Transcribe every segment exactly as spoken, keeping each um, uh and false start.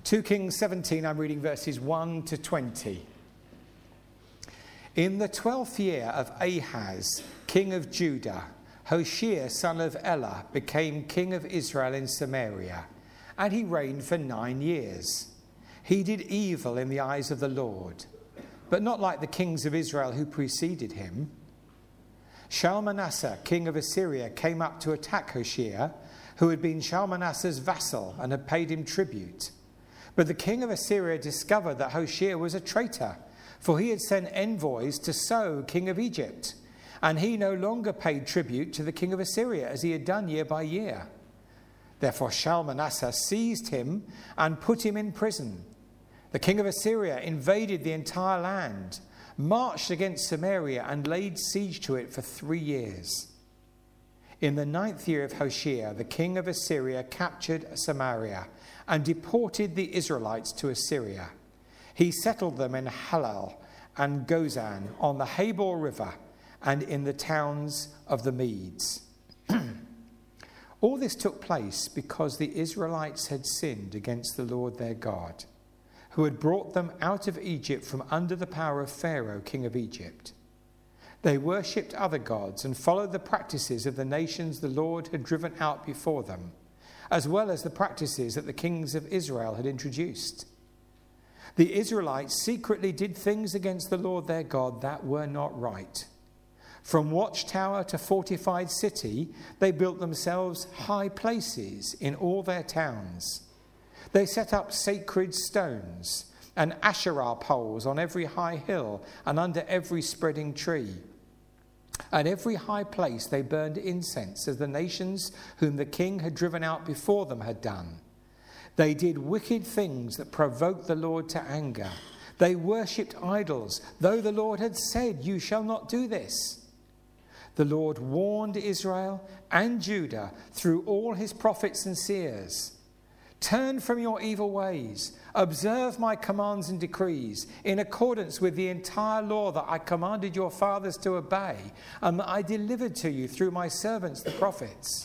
Second Kings seventeen, I'm reading verses one to twenty. In the twelfth year of Ahaz, king of Judah, Hoshea, son of Elah, became king of Israel in Samaria, and he reigned for nine years. He did evil in the eyes of the Lord, but not like the kings of Israel who preceded him. Shalmaneser, king of Assyria, came up to attack Hoshea, who had been Shalmaneser's vassal and had paid him tribute. But the king of Assyria discovered that Hoshea was a traitor, for he had sent envoys to So, king of Egypt, and he no longer paid tribute to the king of Assyria, as he had done year by year. Therefore Shalmaneser seized him and put him in prison. The king of Assyria invaded the entire land, marched against Samaria, and laid siege to it for three years. In the ninth year of Hoshea, the king of Assyria captured Samaria and deported the Israelites to Assyria. He settled them in Halal and Gozan on the Habor River and in the towns of the Medes. All this took place because the Israelites had sinned against the Lord their God, who had brought them out of Egypt from under the power of Pharaoh, king of Egypt. They worshipped other gods and followed the practices of the nations the Lord had driven out before them, as well as the practices that the kings of Israel had introduced. The Israelites secretly did things against the Lord their God that were not right. From watchtower to fortified city, they built themselves high places in all their towns. They set up sacred stones and Asherah poles on every high hill and under every spreading tree. At every high place they burned incense, as the nations whom the king had driven out before them had done. They did wicked things that provoked the Lord to anger. They worshipped idols, though the Lord had said, "You shall not do this." The Lord warned Israel and Judah through all his prophets and seers. Turn from your evil ways. Observe my commands and decrees in accordance with the entire law that I commanded your fathers to obey and that I delivered to you through my servants, the prophets.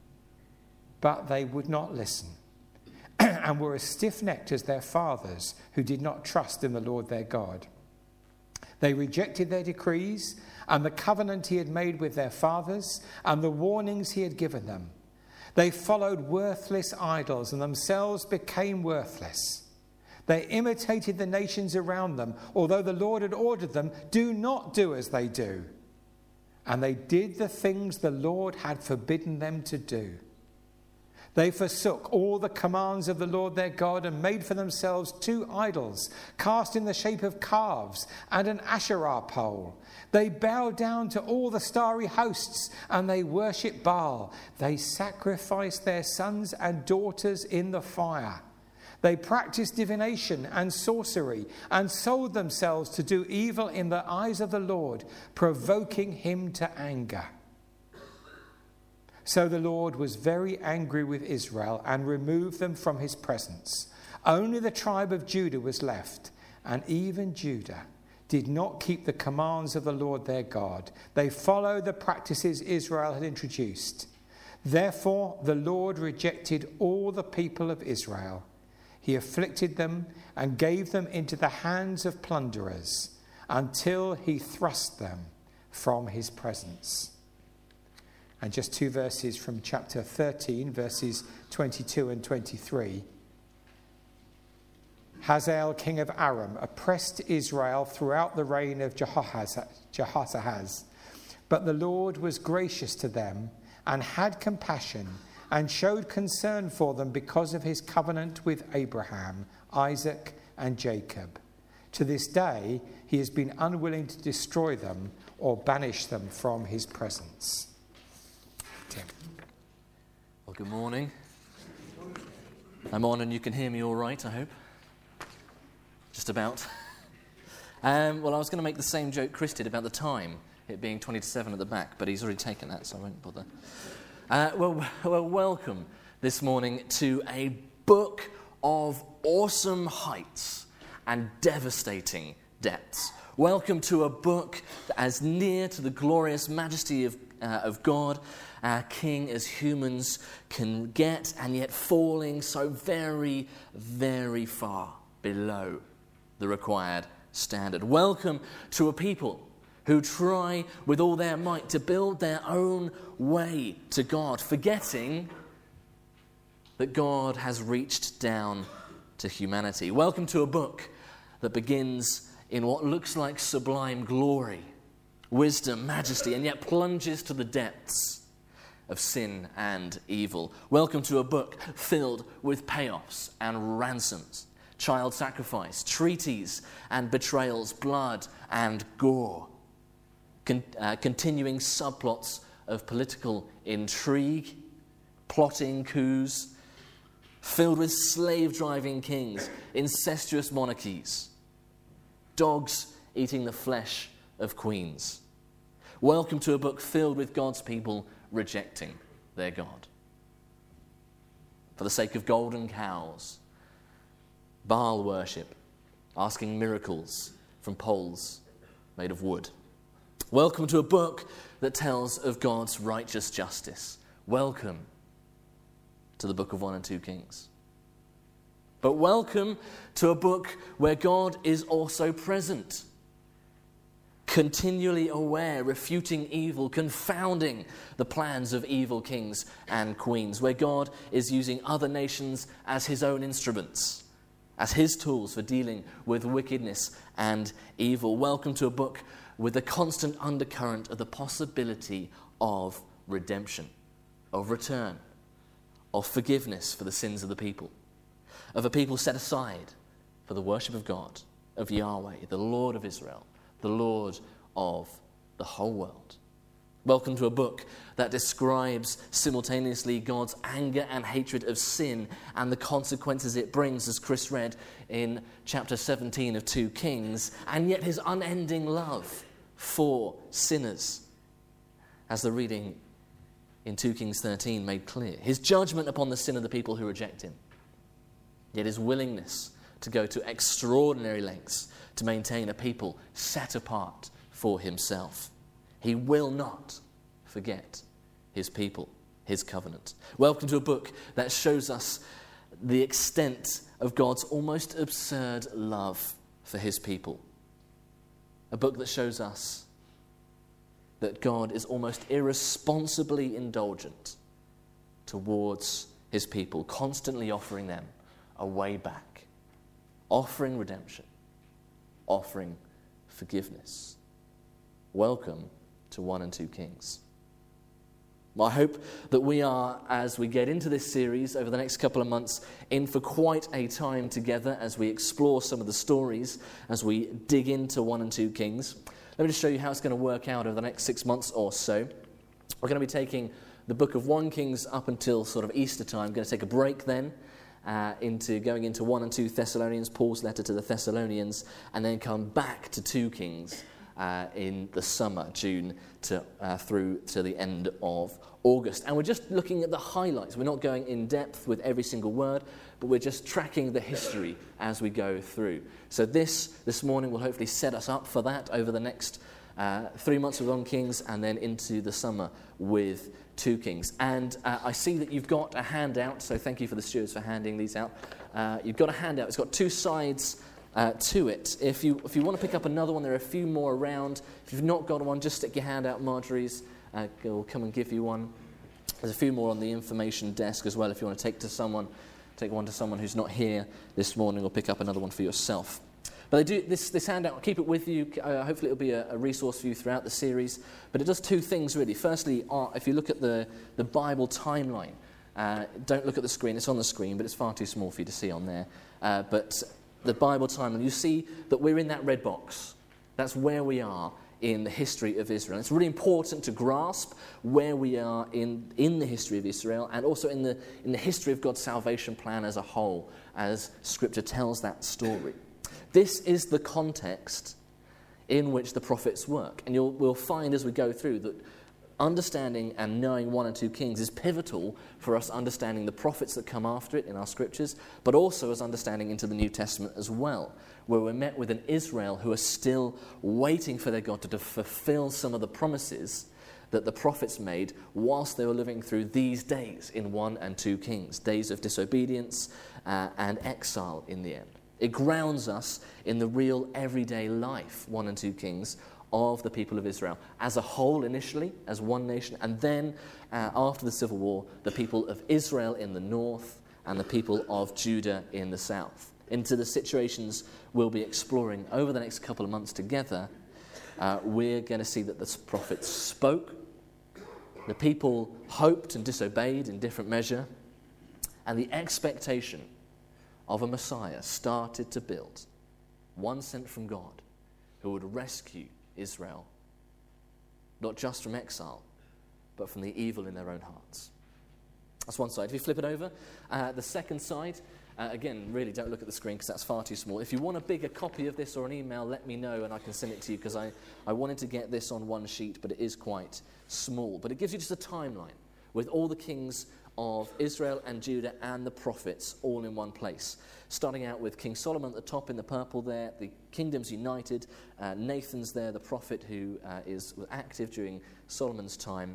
But they would not listen and were as stiff-necked as their fathers, who did not trust in the Lord their God. They rejected their decrees and the covenant he had made with their fathers and the warnings he had given them. They followed worthless idols and themselves became worthless. They imitated the nations around them, although the Lord had ordered them, "Do not do as they do." And they did the things the Lord had forbidden them to do. They forsook all the commands of the Lord their God and made for themselves two idols, cast in the shape of calves, and an Asherah pole. They bowed down to all the starry hosts, and they worshipped Baal. They sacrificed their sons and daughters in the fire. They practiced divination and sorcery, and sold themselves to do evil in the eyes of the Lord, provoking him to anger. So the Lord was very angry with Israel and removed them from his presence. Only the tribe of Judah was left, and even Judah did not keep the commands of the Lord their God. They followed the practices Israel had introduced. Therefore, the Lord rejected all the people of Israel. He afflicted them and gave them into the hands of plunderers until he thrust them from his presence. And just two verses from chapter thirteen, verses twenty-two and twenty-three. Hazael, king of Aram, oppressed Israel throughout the reign of Jehoahaz. But the Lord was gracious to them and had compassion and showed concern for them because of his covenant with Abraham, Isaac, and Jacob. To this day, he has been unwilling to destroy them or banish them from his presence. Tim. Well, good morning. I'm on and you can hear me all right, I hope. Just about. Um, well, I was going to make the same joke Chris did about the time, it being twenty to seven at the back, but he's already taken that, so I won't bother. Uh, well, well, welcome this morning to a book of awesome heights and devastating depths. Welcome to a book as near to the glorious majesty of uh, of God, our King as humans can get, and yet falling so very, very far below the required standard. Welcome to a people who try with all their might to build their own way to God, forgetting that God has reached down to humanity. Welcome to a book that begins in what looks like sublime glory, wisdom, majesty, and yet plunges to the depths of sin and evil. Welcome to a book filled with payoffs and ransoms, child sacrifice, treaties and betrayals, blood and gore, Con- uh, continuing subplots of political intrigue, plotting coups, filled with slave-driving kings, incestuous monarchies, dogs eating the flesh of queens. Welcome to a book filled with God's people rejecting their God. For the sake of golden cows, Baal worship, asking miracles from poles made of wood. Welcome to a book that tells of God's righteous justice. Welcome to the book of one and two Kings. But welcome to a book where God is also present, continually aware, refuting evil, confounding the plans of evil kings and queens, where God is using other nations as his own instruments, as his tools for dealing with wickedness and evil. Welcome to a book with the constant undercurrent of the possibility of redemption, of return, of forgiveness for the sins of the people, of a people set aside for the worship of God, of Yahweh, the Lord of Israel, the Lord of the whole world. Welcome to a book that describes simultaneously God's anger and hatred of sin and the consequences it brings, as Chris read in chapter seventeen of two Kings, and yet his unending love for sinners, as the reading in two Kings thirteen made clear. His judgment upon the sin of the people who reject him, yet his willingness to go to extraordinary lengths to maintain a people set apart for himself. He will not forget his people, his covenant. Welcome to a book that shows us the extent of God's almost absurd love for his people. A book that shows us that God is almost irresponsibly indulgent towards his people, constantly offering them a way back, offering redemption, offering forgiveness. Welcome to one and two Kings. I hope that we are, as we get into this series over the next couple of months, in for quite a time together as we explore some of the stories, as we dig into one and two Kings. Let me just show you how it's going to work out over the next six months or so. We're going to be taking the book of First Kings up until sort of Easter time. We're going to take a break then uh, into going into one and two Thessalonians, Paul's letter to the Thessalonians, and then come back to two Kings Uh, in the summer, June to uh, through to the end of August. And we're just looking at the highlights. We're not going in depth with every single word, but we're just tracking the history as we go through. So this, this morning will hopefully set us up for that over the next uh, three months with One Kings and then into the summer with Two Kings. And uh, I see that you've got a handout, so thank you for the stewards for handing these out. Uh, you've got a handout. It's got two sides Uh, to it. If you if you want to pick up another one, there are a few more around. If you've not got one, just stick your hand out. Marjorie's uh, will come and give you one. There's a few more on the information desk as well. If you want to take to someone, take one to someone who's not here this morning, or pick up another one for yourself. But they do this this handout. Keep it with you. Uh, hopefully, it'll be a, a resource for you throughout the series. But it does two things really. Firstly, uh, if you look at the the Bible timeline, uh, don't look at the screen. It's on the screen, but it's far too small for you to see on there. Uh, but the Bible timeline, you see that we're in that red box. That's where we are in the history of Israel. It's really important to grasp where we are in, in the history of Israel, and also in the in the history of God's salvation plan as a whole, as Scripture tells that story. This is the context in which the prophets work. And you'll we'll find as we go through that understanding and knowing one and two Kings is pivotal for us understanding the prophets that come after it in our scriptures, but also as understanding into the New Testament as well, where we're met with an Israel who are still waiting for their God to, to fulfill some of the promises that the prophets made whilst they were living through these days in one and two Kings, days of disobedience uh, and exile in the end. It grounds us in the real everyday life, one and two Kings, of the people of Israel as a whole initially, as one nation, and then uh, after the Civil War, the people of Israel in the north and the people of Judah in the south. Into the situations we'll be exploring over the next couple of months together, uh, we're going to see that the prophets spoke, the people hoped and disobeyed in different measure, and the expectation of a Messiah started to build, one sent from God, who would rescue Israel, not just from exile, but from the evil in their own hearts. That's one side. If you flip it over, uh, the second side, uh, again, really don't look at the screen because that's far too small. If you want a bigger copy of this or an email, let me know and I can send it to you, because I, I wanted to get this on one sheet, but it is quite small. But it gives you just a timeline with all the kings of Israel and Judah and the prophets all in one place. Starting out with King Solomon at the top in the purple there, the kingdoms united. Uh, Nathan's there, the prophet who uh, is active during Solomon's time.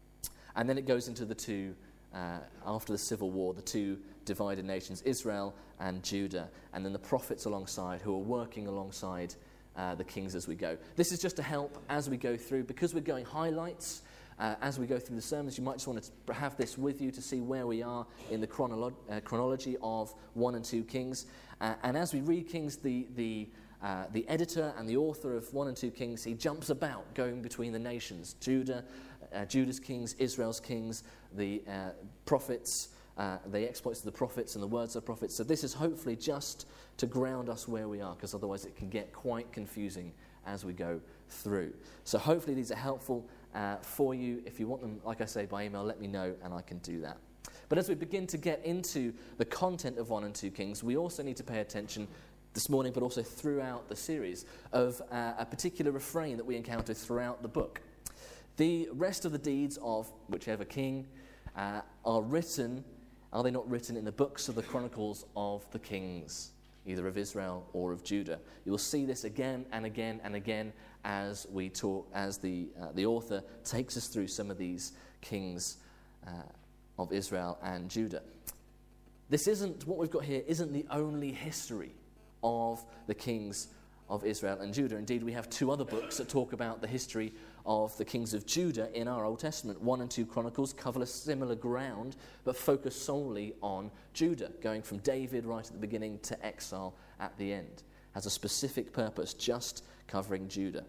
And then it goes into the two, uh, after the Civil War, the two divided nations, Israel and Judah. And then the prophets alongside, who are working alongside uh, the kings as we go. This is just to help as we go through, because we're going highlights. Uh, as we go through the sermons, you might just want to have this with you to see where we are in the chronolo- uh, chronology of one and two Kings. Uh, and as we read Kings, the the uh, the editor and the author of one and two Kings, he jumps about, going between the nations: Judah, uh, Judah's kings, Israel's kings, the uh, prophets, uh, the exploits of the prophets, and the words of the prophets. So this is hopefully just to ground us where we are, because otherwise it can get quite confusing as we go through. So hopefully these are helpful uh, for you. If you want them, like I say, by email, let me know and I can do that. But as we begin to get into the content of one and two Kings, we also need to pay attention this morning, but also throughout the series, of uh, a particular refrain that we encounter throughout the book. The rest of the deeds of whichever king uh, are written, are they not written in the books of the chronicles of the kings, either of Israel or of Judah? You will see this again and again and again as we talk, as the uh, the author takes us through some of these kings uh, of Israel and Judah. This isn't, what we've got here isn't the only history of the kings of Israel and Judah. Indeed, we have two other books that talk about the history of the kings of Judah in our Old Testament. One and two Chronicles cover a similar ground, but focus solely on Judah, going from David right at the beginning to exile at the end. Has a specific purpose, just covering Judah.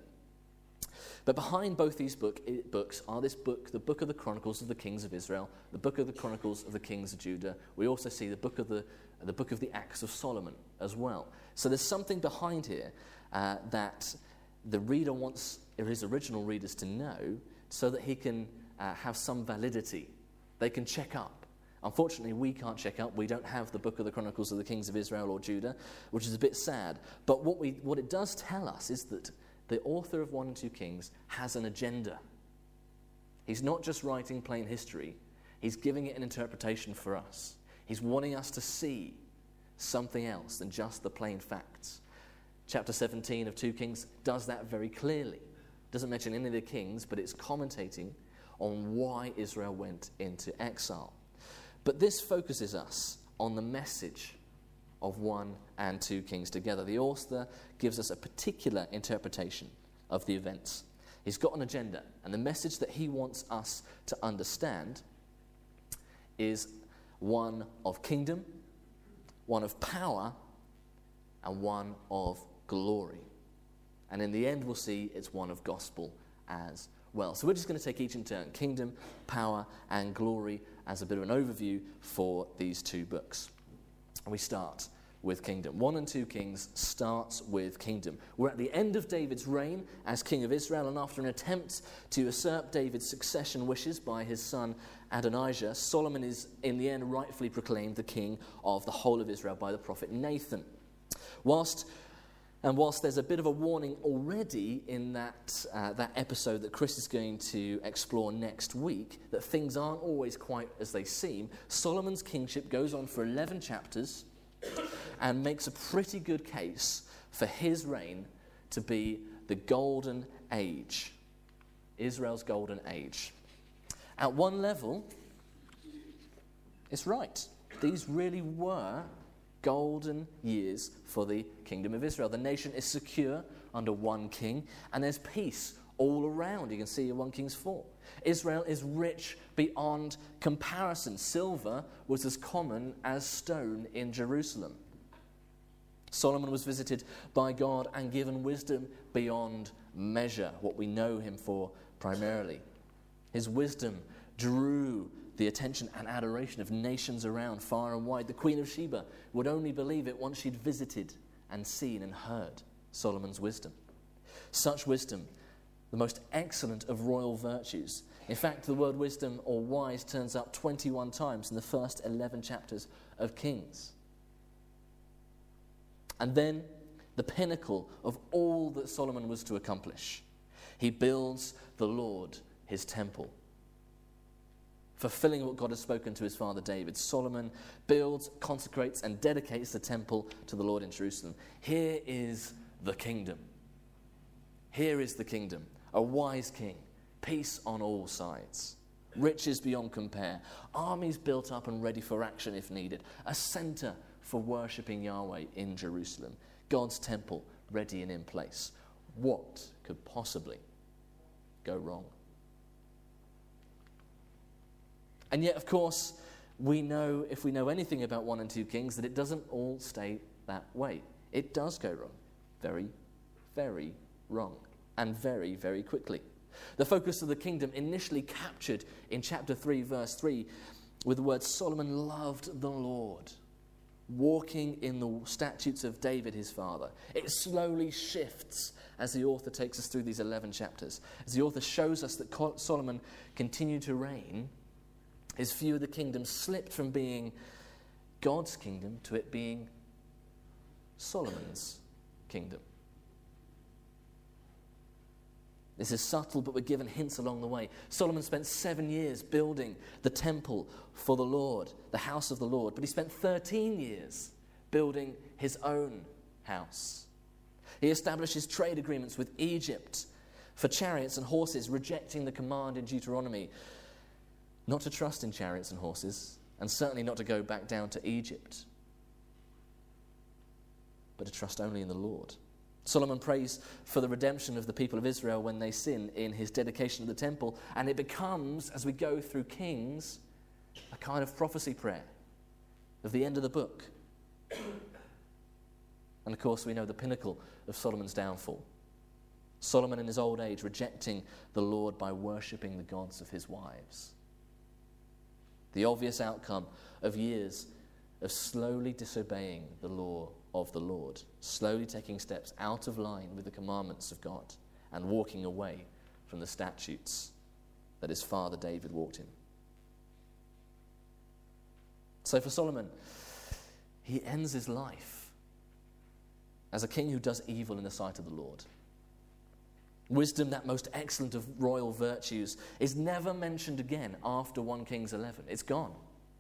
But behind both these book, books are this book, the book of the Chronicles of the kings of Israel, the book of the Chronicles of the kings of Judah. We also see the book of the the book of the Acts of Solomon as well. So there's something behind here uh, that the reader wants his original readers to know, so that he can uh, have some validity. They can check up. Unfortunately, we can't check up. We don't have the book of the Chronicles of the kings of Israel or Judah, which is a bit sad. But what we what it does tell us is that the author of one and two Kings has an agenda. He's not just writing plain history. He's giving it an interpretation for us. He's wanting us to see something else than just the plain facts. Chapter seventeen of two Kings does that very clearly. Doesn't mention any of the kings, but it's commentating on why Israel went into exile. But this focuses us on the message of one and two Kings together. The author gives us a particular interpretation of the events. He's got an agenda, and the message that he wants us to understand is one of kingdom, one of power, and one of glory. And in the end, we'll see it's one of gospel as well. So we're just going to take each in turn: kingdom, power, and glory, as a bit of an overview for these two books. And we start with kingdom. One and two Kings starts with kingdom. We're at the end of David's reign as king of Israel, and after an attempt to usurp David's succession wishes by his son Adonijah, Solomon is in the end rightfully proclaimed the king of the whole of Israel by the prophet Nathan. Whilst And whilst there's a bit of a warning already in that uh, that episode that Chris is going to explore next week, that things aren't always quite as they seem, Solomon's kingship goes on for eleven chapters and makes a pretty good case for his reign to be the golden age Israel's golden age. At one level, it's right. These really were golden years for the kingdom of Israel. The nation is secure under one king, and there's peace all around. You can see in First Kings four. Israel is rich beyond comparison. Silver was as common as stone in Jerusalem. Solomon was visited by God and given wisdom beyond measure, what we know him for primarily. His wisdom drew the attention and adoration of nations around far and wide. The Queen of Sheba would only believe it once she'd visited and seen and heard Solomon's wisdom. Such wisdom, the most excellent of royal virtues. In fact, the word wisdom or wise turns up twenty-one times in the first eleven chapters of Kings. And then the pinnacle of all that Solomon was to accomplish. He builds the Lord his temple. Fulfilling what God has spoken to his father David, Solomon builds, consecrates, and dedicates the temple to the Lord in Jerusalem. Here is the kingdom. Here is the kingdom. A wise king, peace on all sides, riches beyond compare, armies built up and ready for action if needed, a center for worshipping Yahweh in Jerusalem, God's temple ready and in place. What could possibly go wrong? And yet, of course, we know, if we know anything about one and two Kings, that it doesn't all stay that way. It does go wrong. Very, very wrong. And very, very quickly. The focus of the kingdom initially captured in chapter three, verse three, with the word Solomon loved the Lord, walking in the statutes of David his father. It slowly shifts as the author takes us through these eleven chapters. As the author shows us that Solomon continued to reign, his view of the kingdom slipped from being God's kingdom to it being Solomon's kingdom. This is subtle, but we're given hints along the way. Solomon spent seven years building the temple for the Lord, the house of the Lord, but he spent thirteen years building his own house. He establishes trade agreements with Egypt for chariots and horses, rejecting the command in Deuteronomy not to trust in chariots and horses, and certainly not to go back down to Egypt, but to trust only in the Lord. Solomon prays for the redemption of the people of Israel when they sin in his dedication of the temple, and it becomes, as we go through Kings, a kind of prophecy prayer of the end of the book. And of course, we know the pinnacle of Solomon's downfall. Solomon in his old age rejecting the Lord by worshipping the gods of his wives. The obvious outcome of years of slowly disobeying the law of the Lord, slowly taking steps out of line with the commandments of God and walking away from the statutes that his father David walked in. So for Solomon, he ends his life as a king who does evil in the sight of the Lord. Wisdom, that most excellent of royal virtues, is never mentioned again after First Kings eleven. It's gone.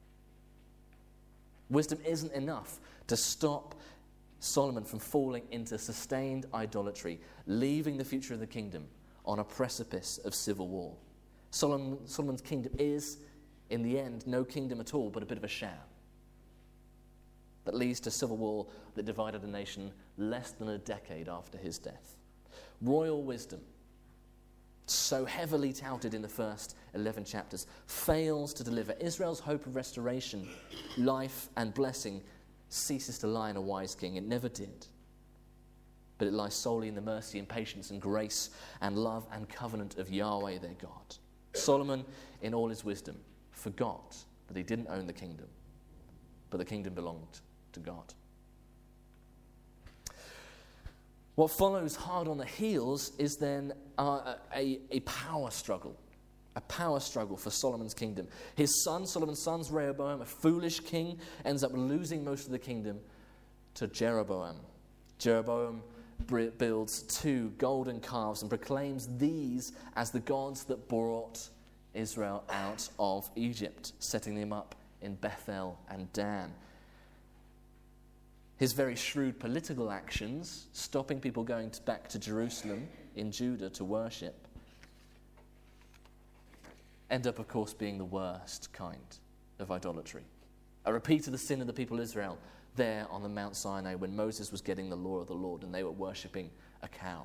Wisdom isn't enough to stop Solomon from falling into sustained idolatry, leaving the future of the kingdom on a precipice of civil war. Solomon, Solomon's kingdom is, in the end, no kingdom at all, but a bit of a sham that leads to civil war that divided a nation less than a decade after his death. Royal wisdom, so heavily touted in the first eleven chapters, fails to deliver. Israel's hope of restoration, life and blessing ceases to lie in a wise king. It never did. But it lies solely in the mercy and patience and grace and love and covenant of Yahweh their God. Solomon, in all his wisdom, forgot that he didn't own the kingdom, but the kingdom belonged to God. What follows hard on the heels is then uh, a, a power struggle. A power struggle for Solomon's kingdom. His son, Solomon's son, Rehoboam, a foolish king, ends up losing most of the kingdom to Jeroboam. Jeroboam builds two golden calves and proclaims these as the gods that brought Israel out of Egypt, setting them up in Bethel and Dan. His very shrewd political actions, stopping people going to, back to Jerusalem in Judah to worship, end up, of course, being the worst kind of idolatry. A repeat of the sin of the people of Israel there on the Mount Sinai when Moses was getting the law of the Lord and they were worshipping a cow.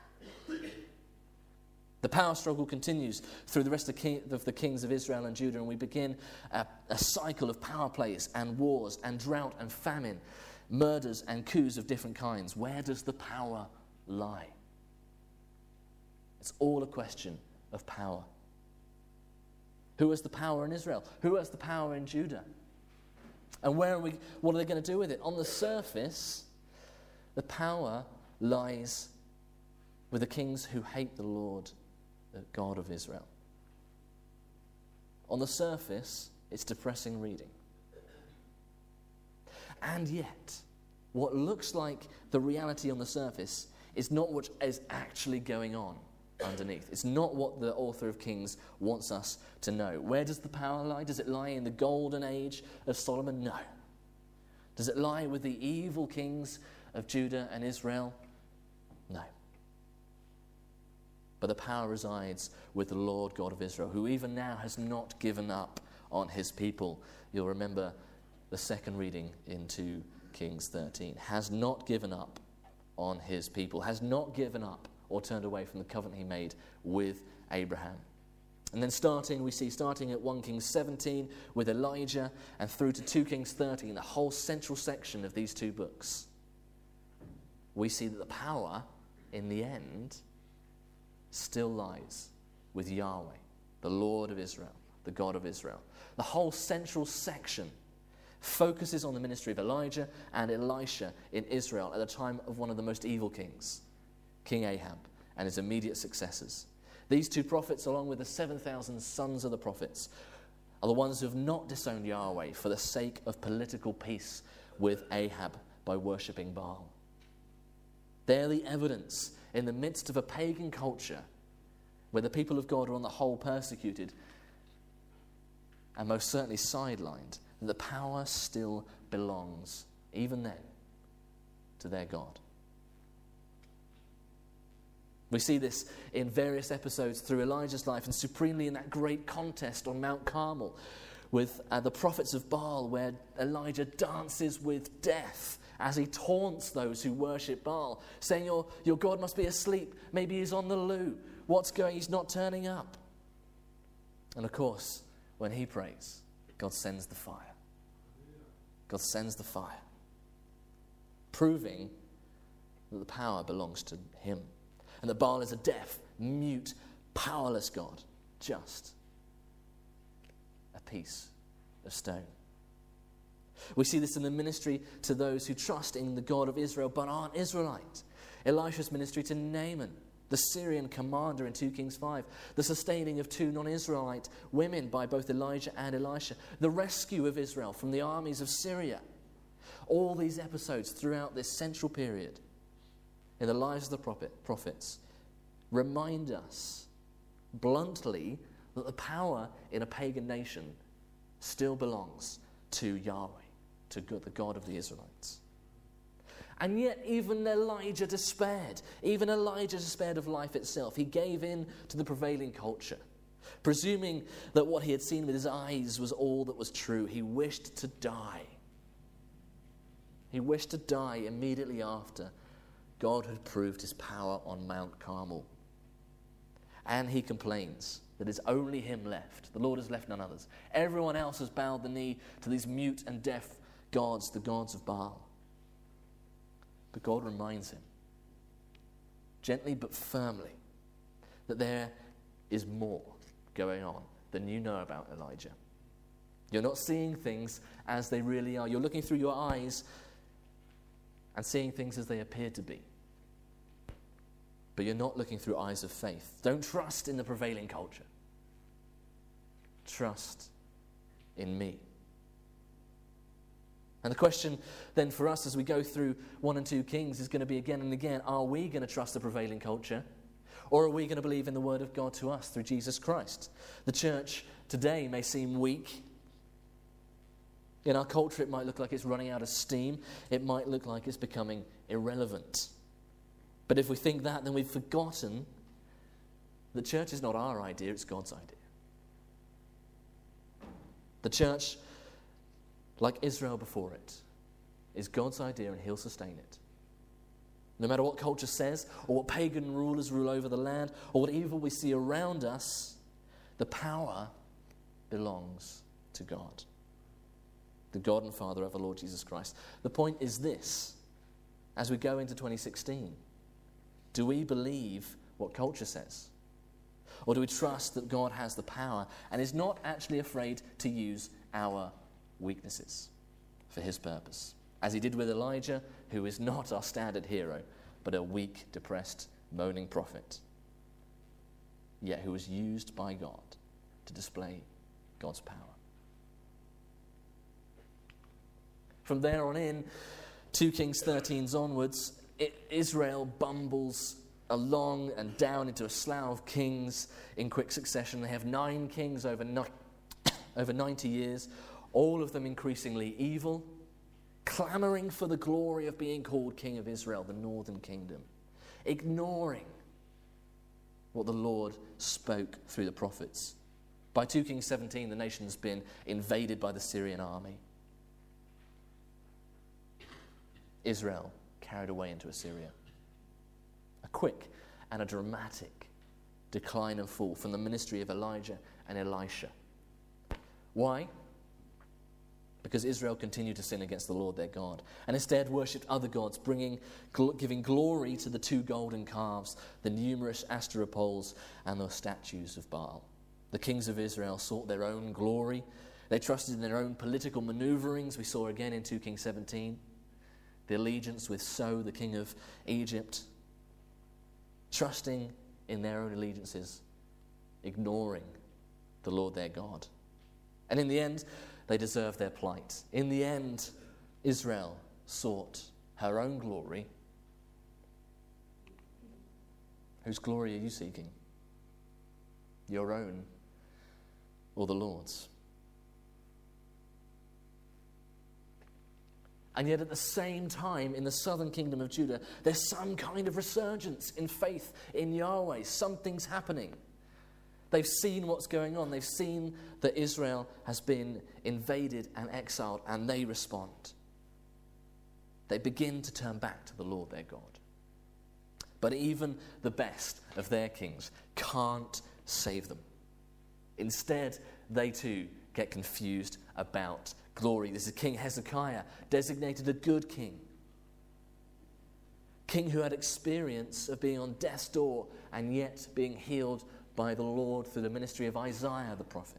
The power struggle continues through the rest of the, king, of the kings of Israel and Judah, and we begin a, a cycle of power plays and wars and drought and famine, murders and coups of different kinds. Where does the power lie? It's all a question of power. Who has the power in Israel? Who has the power in Judah? And where are we? What are they going to do with it? On the surface, the power lies with the kings who hate the Lord, the God of Israel. On the surface, it's depressing reading. And yet, what looks like the reality on the surface is not what is actually going on underneath. It's not what the author of Kings wants us to know. Where does the power lie? Does it lie in the golden age of Solomon? No. Does it lie with the evil kings of Judah and Israel? No. But the power resides with the Lord God of Israel, who even now has not given up on his people. You'll remember the second reading in Second Kings thirteen. Has not given up on his people, has not given up or turned away from the covenant he made with Abraham. And then starting, we see starting at First Kings seventeen with Elijah and through to Second Kings thirteen, the whole central section of these two books, we see that the power in the end still lies with Yahweh, the Lord of Israel, the God of Israel. The whole central section focuses on the ministry of Elijah and Elisha in Israel at the time of one of the most evil kings, King Ahab, and his immediate successors. These two prophets, along with the seven thousand sons of the prophets, are the ones who have not disowned Yahweh for the sake of political peace with Ahab by worshipping Baal. They're the evidence in the midst of a pagan culture where the people of God are on the whole persecuted and most certainly sidelined, that the power still belongs, even then, to their God. We see this in various episodes through Elijah's life and supremely in that great contest on Mount Carmel with uh, the prophets of Baal, where Elijah dances with death as he taunts those who worship Baal, saying, your, your God must be asleep. Maybe he's on the loo. What's going? He's not turning up. And of course, when he prays, God sends the fire. God sends the fire, proving that the power belongs to him. And that Baal is a deaf, mute, powerless God, just a piece of stone. We see this in the ministry to those who trust in the God of Israel but aren't Israelite. Elisha's ministry to Naaman, the Syrian commander in Second Kings five, the sustaining of two non-Israelite women by both Elijah and Elisha, the rescue of Israel from the armies of Syria. All these episodes throughout this central period in the lives of the prophet, prophets remind us bluntly that the power in a pagan nation still belongs to Yahweh, to God, the God of the Israelites. And yet even Elijah despaired. Even Elijah despaired of life itself. He gave in to the prevailing culture, presuming that what he had seen with his eyes was all that was true. He wished to die. He wished to die immediately after God had proved his power on Mount Carmel. And he complains that it's only him left. The Lord has left none others. Everyone else has bowed the knee to these mute and deaf gods, the gods of Baal. But God reminds him, gently but firmly, that there is more going on than you know about, Elijah. You're not seeing things as they really are. You're looking through your eyes and seeing things as they appear to be. But you're not looking through eyes of faith. Don't trust in the prevailing culture. Trust in me. And the question then for us as we go through one and two Kings is going to be again and again, are we going to trust the prevailing culture? Or are we going to believe in the word of God to us through Jesus Christ? The church today may seem weak. In our culture, it might look like it's running out of steam. It might look like it's becoming irrelevant. But if we think that, then we've forgotten the church is not our idea, it's God's idea. The church, like Israel before it, is God's idea and he'll sustain it. No matter what culture says, or what pagan rulers rule over the land, or what evil we see around us, the power belongs to God, the God and Father of our Lord Jesus Christ. The point is this, as we go into twenty sixteen, do we believe what culture says? Or do we trust that God has the power and is not actually afraid to use our weaknesses for his purpose? As he did with Elijah, who is not our standard hero, but a weak, depressed, moaning prophet, yet who was used by God to display God's power. From there on in, two Kings thirteen onwards, it, Israel bumbles along and down into a slough of kings in quick succession. They have nine kings over, ni- over ninety years, all of them increasingly evil, clamoring for the glory of being called King of Israel, the northern kingdom, ignoring what the Lord spoke through the prophets. By two Kings seventeen, the nation's been invaded by the Syrian army. Israel carried away into Assyria. A quick and a dramatic decline and fall from the ministry of Elijah and Elisha. Why? Because Israel continued to sin against the Lord their God and instead worshipped other gods, bringing, gl- giving glory to the two golden calves, the numerous Asherah poles, and the statues of Baal. The kings of Israel sought their own glory. They trusted in their own political maneuverings. We saw again in two Kings seventeen. The allegiance with So, the king of Egypt, trusting in their own allegiances, ignoring the Lord their God. And in the end, they deserved their plight. In the end, Israel sought her own glory. Whose glory are you seeking? Your own or the Lord's? And yet at the same time, in the southern kingdom of Judah, there's some kind of resurgence in faith in Yahweh. Something's happening. They've seen what's going on. They've seen that Israel has been invaded and exiled, and they respond. They begin to turn back to the Lord their God. But even the best of their kings can't save them. Instead, they too get confused about glory. This is King Hezekiah, designated a good king. King who had experience of being on death's door and yet being healed by the Lord through the ministry of Isaiah the prophet.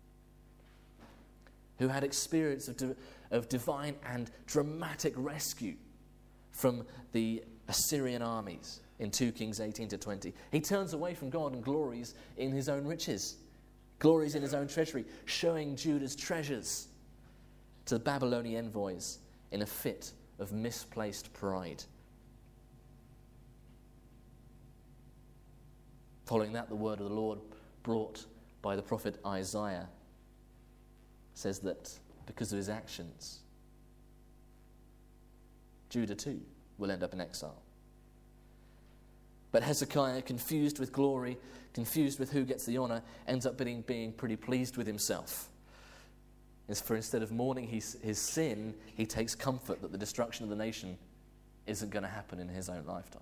Who had experience of, di- of divine and dramatic rescue from the Assyrian armies in two Kings eighteen to twenty. He turns away from God and glories in his own riches, glories in his own treasury, showing Judah's treasures to the Babylonian envoys in a fit of misplaced pride. Following that, the word of the Lord brought by the prophet Isaiah says that because of his actions, Judah too will end up in exile. But Hezekiah, confused with glory, confused with who gets the honor, ends up being, being pretty pleased with himself. For instead of mourning his, his sin, he takes comfort that the destruction of the nation isn't going to happen in his own lifetime.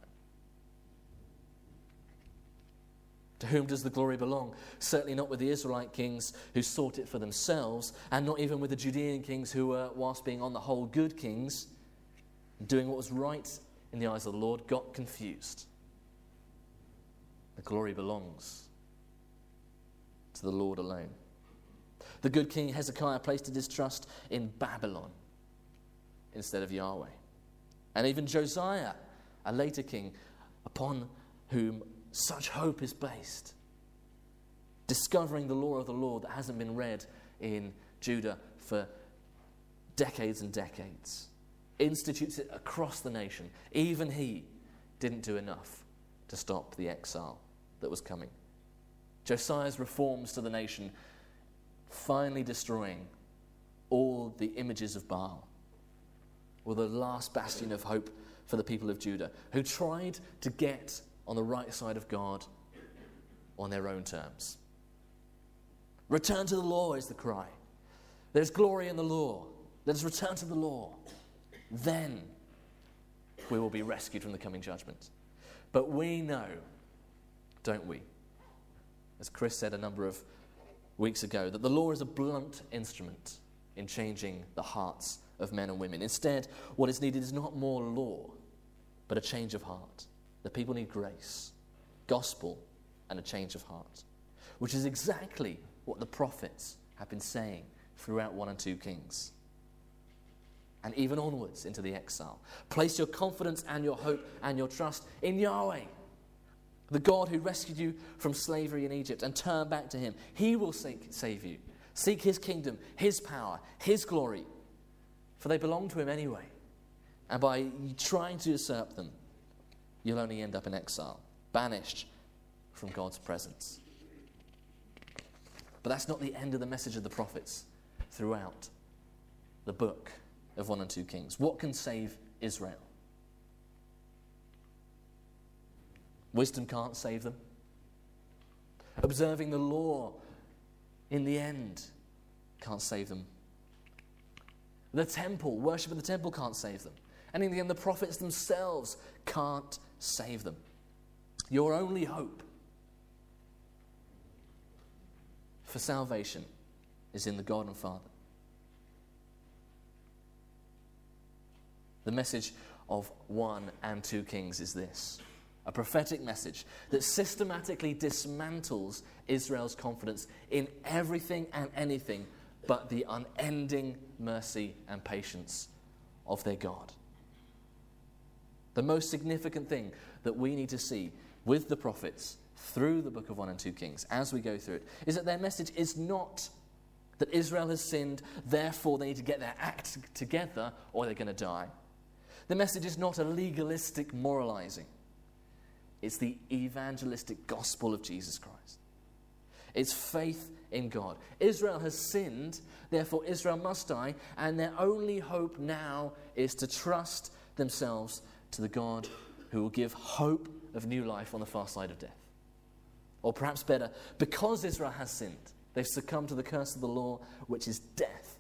To whom does the glory belong? Certainly not with the Israelite kings who sought it for themselves, and not even with the Judean kings who were, whilst being on the whole good kings, doing what was right in the eyes of the Lord, got confused. The glory belongs to the Lord alone. The good king Hezekiah placed his trust in Babylon instead of Yahweh. And even Josiah, a later king, upon whom such hope is based, discovering the law of the Lord that hasn't been read in Judah for decades and decades, institutes it across the nation. Even he didn't do enough to stop the exile that was coming. Josiah's reforms to the nation finally destroying all the images of Baal were the last bastion of hope for the people of Judah, who tried to get on the right side of God on their own terms. Return to the law is the cry. There's glory in the law. Let us return to the law. Then we will be rescued from the coming judgment. But we know, don't we, as Chris said a number of weeks ago, that the law is a blunt instrument in changing the hearts of men and women. Instead, what is needed is not more law, but a change of heart. The people need grace, gospel, and a change of heart, which is exactly what the prophets have been saying throughout one and two Kings, and even onwards into the exile. Place your confidence and your hope and your trust in Yahweh, the God who rescued you from slavery in Egypt, and turn back to him. He will seek, save you. Seek his kingdom, his power, his glory, for they belong to him anyway. And by trying to usurp them, you'll only end up in exile, banished from God's presence. But that's not the end of the message of the prophets throughout the book of one and two Kings. What can save Israel? Wisdom can't save them. Observing the law in the end can't save them. The temple, worship of the temple can't save them. And in the end, the prophets themselves can't save them. Your only hope for salvation is in the God and Father. The message of one and two Kings is this: a prophetic message that systematically dismantles Israel's confidence in everything and anything but the unending mercy and patience of their God. The most significant thing that we need to see with the prophets through the book of one and two Kings as we go through it is that their message is not that Israel has sinned, therefore they need to get their act together or they're going to die. The message is not a legalistic moralizing. It's the evangelistic gospel of Jesus Christ. It's faith in God. Israel has sinned, therefore Israel must die, and their only hope now is to trust themselves to the God who will give hope of new life on the far side of death. Or perhaps better, because Israel has sinned, they've succumbed to the curse of the law, which is death.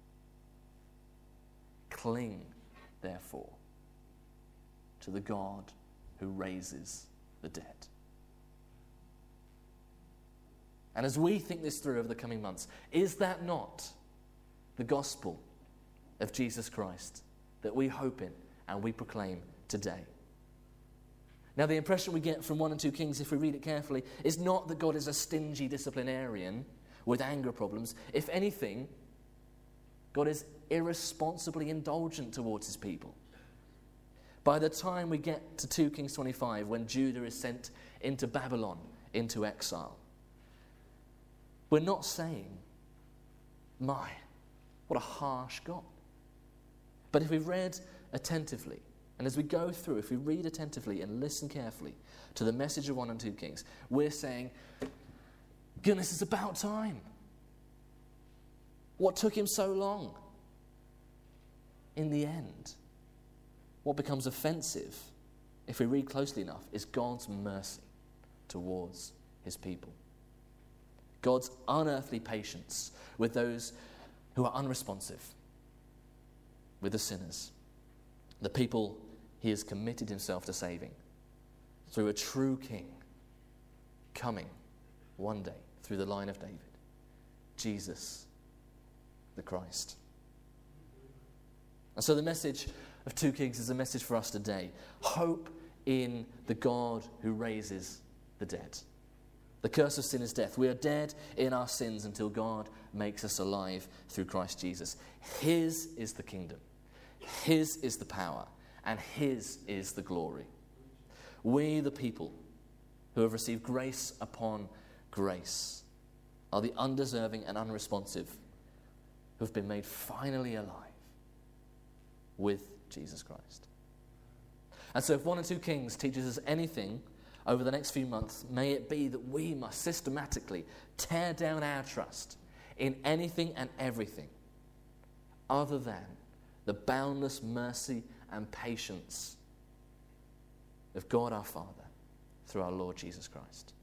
Cling, therefore, to the God who raises the dead. And as we think this through over the coming months, is that not the gospel of Jesus Christ that we hope in and we proclaim today? Now, the impression we get from one and two Kings, if we read it carefully, is not that God is a stingy disciplinarian with anger problems. If anything, God is irresponsibly indulgent towards his people. By the time we get to two Kings twenty-five, when Judah is sent into Babylon, into exile, we're not saying, my, what a harsh God. But if we read attentively, and as we go through, if we read attentively and listen carefully to the message of one and two Kings, we're saying, goodness, it's about time. What took him so long? In the end, what becomes offensive, if we read closely enough, is God's mercy towards his people. God's unearthly patience with those who are unresponsive, with the sinners, the people he has committed himself to saving through a true king coming one day through the line of David, Jesus the Christ. And so the message of two Kings is a message for us today. Hope in the God who raises the dead. The curse of sin is death. We are dead in our sins until God makes us alive through Christ Jesus. His is the kingdom. His is the power. And his is the glory. We, the people who have received grace upon grace, are the undeserving and unresponsive who have been made finally alive with Jesus Christ. And so if one and two Kings teaches us anything over the next few months, may it be that we must systematically tear down our trust in anything and everything other than the boundless mercy and patience of God our Father through our Lord Jesus Christ.